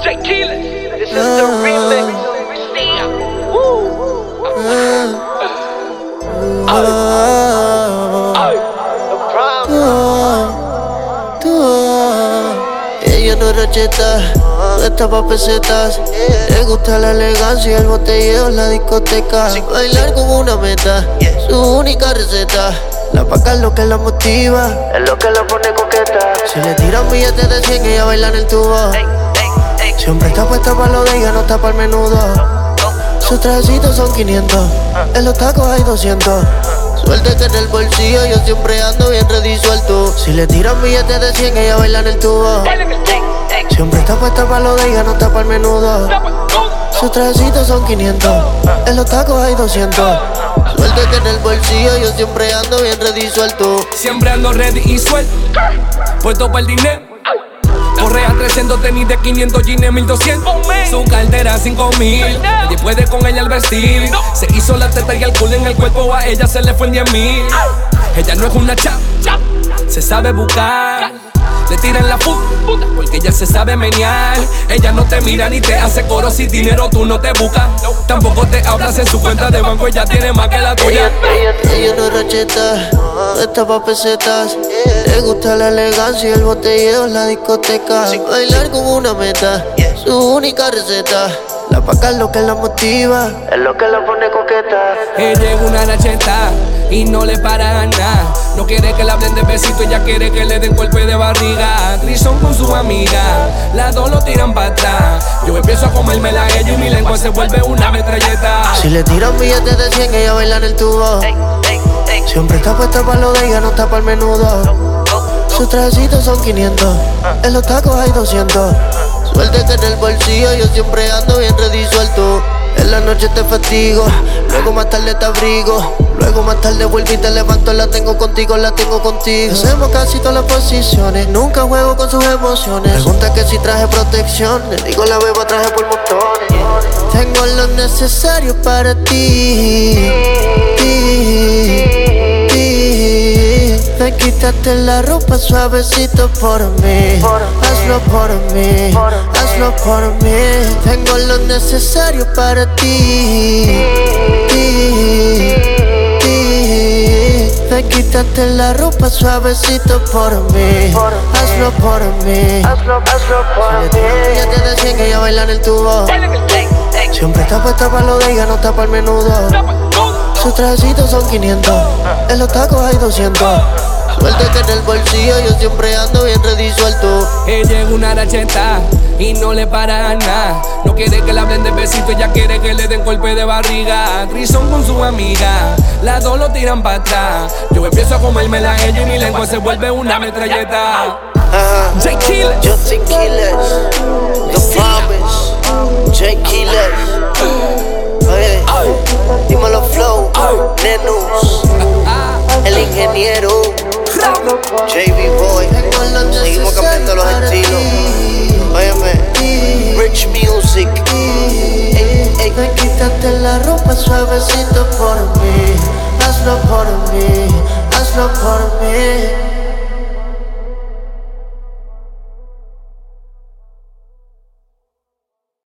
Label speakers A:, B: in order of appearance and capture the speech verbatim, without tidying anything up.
A: J Killer, this is the remix. Woo. Ay, ay, the problem.
B: Ella no es racheta, no está pa' pesetas. Le gusta la elegancia, el botelleo en la discoteca. Bailar como una meta, su única receta. La paca es lo que la motiva, es lo que la pone coqueta. Si le tiran billetes de cien, ella baila en el tubo. Siempre está puesta pa' lo de ella, no está pa' el menudo. Sus trajecitos son quinientos, en los tacos hay doscientos. Suerte que en el bolsillo yo siempre ando bien redisuelto. Si le tiran billetes de cien, ella baila en el tubo. Siempre está puesta pa' lo de ella, no está pa' el menudo. Sus trajecitos son quinientos, en los tacos hay doscientos. Suerte que en el bolsillo yo siempre ando bien redisuelto.
C: Siempre ando ready y suelto, puesto para el dinero. Correa trescientos, tenis de quinientos, jeans mil doscientos. Su cartera cinco mil, nadie puede con ella al vestir. Se hizo la teta y el culo en el cuerpo, a ella se le fue en diez mil. Ella no es una chap, se sabe buscar. Le tiran la puta, porque ella se sabe menear. Ella no te mira ni te hace coro, si dinero tú no te buscas. Tampoco te hablas en su cuenta de banco, ella tiene más que la tuya.
B: Ella, ella, ella no es racheta, no está pa' pesetas. Le gusta la elegancia y el botelleo en la discoteca. Bailar como una meta, su única receta. La paca es lo que la motiva, es lo que la pone coqueta.
C: Ella es una racheta y no le para nada. No quiere que le hablen de besito, ella quiere que le den golpe de barriga. Trison con su amiga, las dos lo tiran para atrás. Yo empiezo a comérmela a ella y mi lengua se vuelve una metralleta.
B: Si le tiran billetes de cien, ella baila en el tubo. Siempre está puesta pa' lo de ella, no está pa' el menudo. Sus trajecitos son quinientos, en los tacos hay doscientos. Suerte que en el bolsillo yo siempre ando bien redisuelto. En la noche te fatigo, luego más tarde te abrigo. Luego más tarde vuelvo y te levanto, la tengo contigo, la tengo contigo. Hacemos casi todas las posiciones, nunca juego con sus emociones. Pregunta que si traje protección, le digo la beba traje por montones. Tengo lo necesario para ti, ti, ti. Ven, quítate la ropa suavecito por mí. Hazlo por mí, hazlo por mí. Tengo lo necesario para ti, ti, ti. Ven, quítate la ropa suavecito por mí. Hazlo por mí, hazlo, hazlo por mí. Ella tiene cien, ella baila en el tubo. Siempre está puesta pa' lo de ella, no está pa' el menudo. Sus trajecitos son quinientos, en los tacos hay doscientos. Suerte que en el bolsillo yo siempre ando bien redisuelto.
C: Ella es una racheta y no le para nada. No quiere que le hablen de besito, ella quiere que le den golpe de barriga. Trison con su amiga, las dos lo tiran para atrás. Yo empiezo a comérmela a ella y mi lengua se vuelve una metralleta.
B: Uh-huh.
C: J Killer,
B: J Killers, The Promise, J Killers. Oye, dímelo Flow, Nenus, el ingeniero, J B Boy. Seguimos cambiando los estilos. Óyeme, Rich Music. Ey, ey, ven, quítate la ropa suavecito por mí. Hazlo por mí, hazlo por mí.